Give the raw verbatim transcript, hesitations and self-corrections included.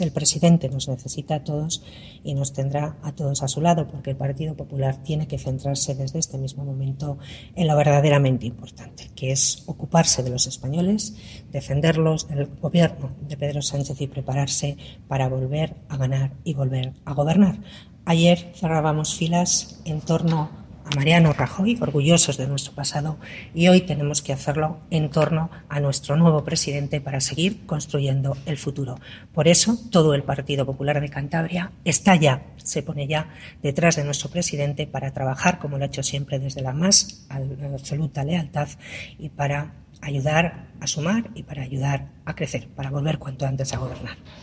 El presidente nos necesita a todos y nos tendrá a todos a su lado, porque el Partido Popular tiene que centrarse desde este mismo momento en lo verdaderamente importante, que es ocuparse de los españoles, defenderlos del gobierno de Pedro Sánchez y prepararse para volver a ganar y volver a gobernar. Ayer cerrábamos filas en torno a Mariano Rajoy, orgullosos de nuestro pasado, y hoy tenemos que hacerlo en torno a nuestro nuevo presidente para seguir construyendo el futuro. Por eso, todo el Partido Popular de Cantabria está ya, se pone ya detrás de nuestro presidente para trabajar, como lo ha hecho siempre, desde la más absoluta lealtad y para ayudar a sumar y para ayudar a crecer, para volver cuanto antes a gobernar.